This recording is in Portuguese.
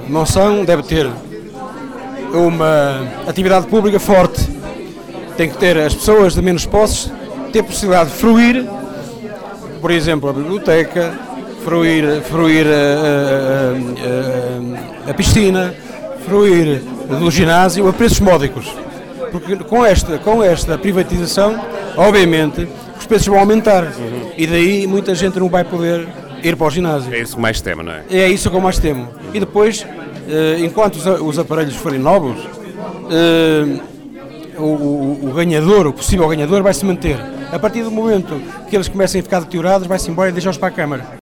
Monção deve ter uma atividade pública forte, tem que ter as pessoas de menos posses, ter possibilidade de fruir, por exemplo, a biblioteca, fruir a piscina, fruir do ginásio a preços módicos, porque com esta privatização, obviamente, os preços vão aumentar e daí muita gente não vai poder ir para o ginásio. É isso que mais temo, não é? É isso que eu mais temo. E depois, enquanto os aparelhos forem novos, o ganhador, o possível ganhador, vai se manter. A partir do momento que eles comecem a ficar deteriorados, vai-se embora e deixá-los para a Câmara.